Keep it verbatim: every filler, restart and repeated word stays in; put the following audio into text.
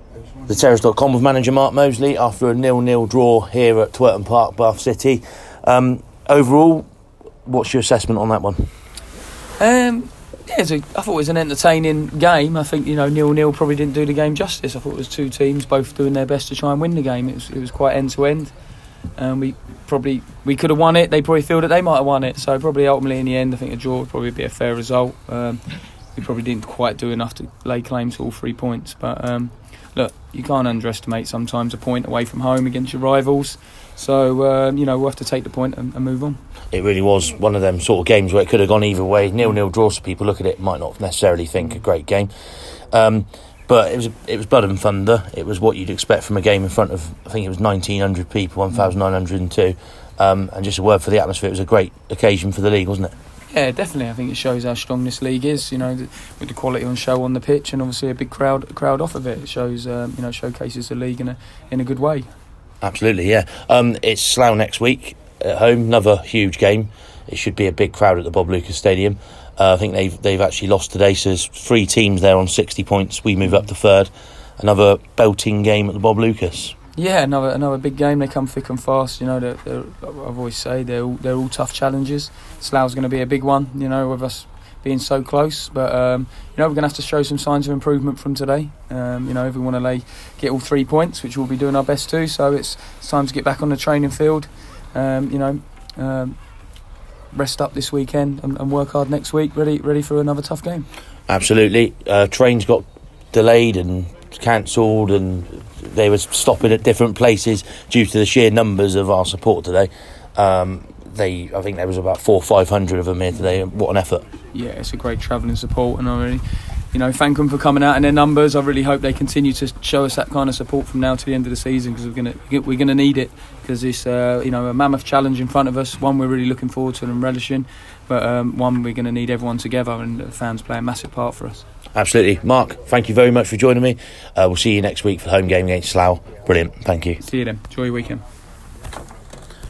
the terrace dot com with manager Mark Mosley after a nil nil draw here at Twerton Park, Bath City. Um, overall, what's your assessment on that one? Um, yeah, it's a, I thought it was an entertaining game. I think, you know, nil nil probably didn't do the game justice. I thought it was two teams both doing their best to try and win the game. It was, it was quite end to end. Um, we probably we could have won it. They probably feel that they might have won it. So probably ultimately in the end, I think a draw would probably be a fair result. Um, we probably didn't quite do enough to lay claim to all three points. But um, look, you can't underestimate sometimes a point away from home against your rivals. So, um, you know, we'll have to take the point and, and move on. It really was one of them sort of games where it could have gone either way. nil nil draws, so people look at it might not necessarily think a great game. Um, but it was it was blood and thunder. It was what you'd expect from a game in front of, I think it was nineteen hundred people, one thousand nine hundred two. Um, and just a word for the atmosphere, it was a great occasion for the league, wasn't it? Yeah, definitely. I think it shows how strong this league is, you know, with the quality on show on the pitch and obviously a big crowd crowd off of it. It shows, um, you know, showcases the league in a in a good way. Absolutely, yeah. Um, it's Slough next week at home, another huge game. It should be a big crowd at the Bob Lucas Stadium. Uh, I think they've they've actually lost today, so there's three teams there on sixty points. We move up to third. Another belting game at the Bob Lucas. Yeah, another another big game. They come thick and fast. You know, they're, they're, I've always say they're all, they're all tough challenges. Slough's going to be a big one. You know, with us being so close, but um, you know, we're going to have to show some signs of improvement from today. Um, you know, if we want to lay get all three points, which we'll be doing our best to. So it's, it's time to get back on the training field. Um, you know, um, rest up this weekend and, and work hard next week. Ready, ready for another tough game. Absolutely. Uh, trains got delayed and cancelled, and they were stopping at different places due to the sheer numbers of our support today. Um, they, I think there was about four, five hundred of them here today. What an effort! Yeah, it's a great travelling support, and I really, you know, thank them for coming out in their numbers. I really hope they continue to show us that kind of support from now to the end of the season, because we're gonna we're gonna need it, because it's uh, you know, a mammoth challenge in front of us. One we're really looking forward to and relishing, but um, one we're going to need everyone together, and the fans play a massive part for us. Absolutely, Mark. Thank you very much for joining me. Uh, we'll see you next week for the home game against Slough. Brilliant. Thank you. See you then. Enjoy your weekend.